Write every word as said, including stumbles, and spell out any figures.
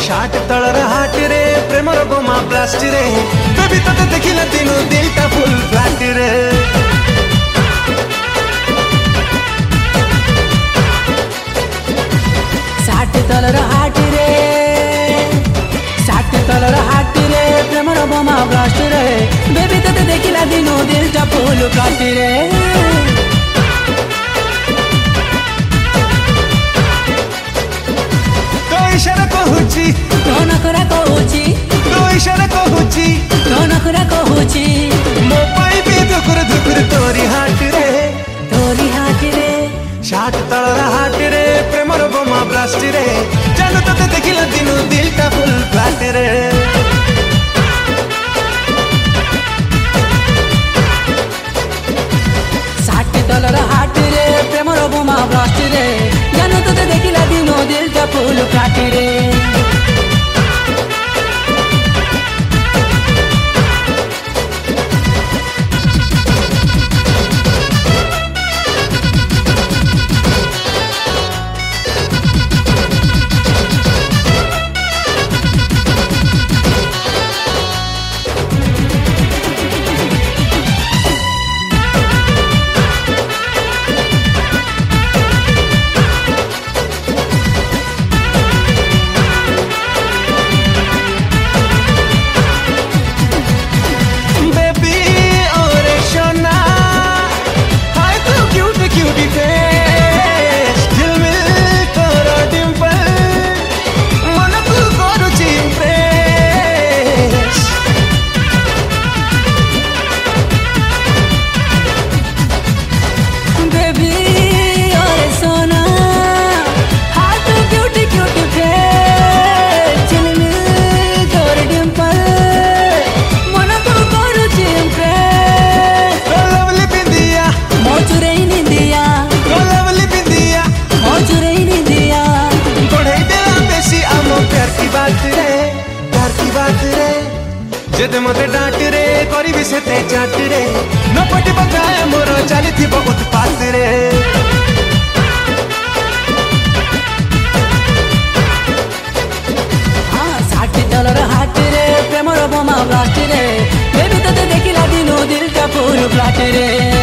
शाट तलर हाट रे प्रेमर बोमा ब्लास्ट रे बेबी तते देखिला दिनु दिलटा फुल फ्लैट रे शाट तलर हाट रे शाट तलर हाट रे प्रेमर बोमा ब्लास्ट रे बेबी तते देखिला दिनु दिलटा फुल फ्लैट रे इशारा कहूची तो नखरा कहूची तो इशारा कहूची तो नखरा कहूची मो पाई भी धुकुर धुकुर तोरी हाट रे तोरी हाट रे शाट तलर हाट रे प्रेमर बोमा ब्लास्ट रे जानू तते देखिला दिनु दिलटा फुल फ्लैट रे शाट तलर हाट रे प्रेमर बोमा ब्लास्ट रे जानू तते देखिला दिनु दिलटा फुल फ्लैट रे जेते मते डांट रे करी भी से ते चाट रे न पटी बगाए मोर चली थी बहुत पास रे हां शाट तलर हाट रे प्रेमर बोमा ब्लास्ट रे बेबी तते देखिला दिनु दिलटा फुल फ्लैट रे।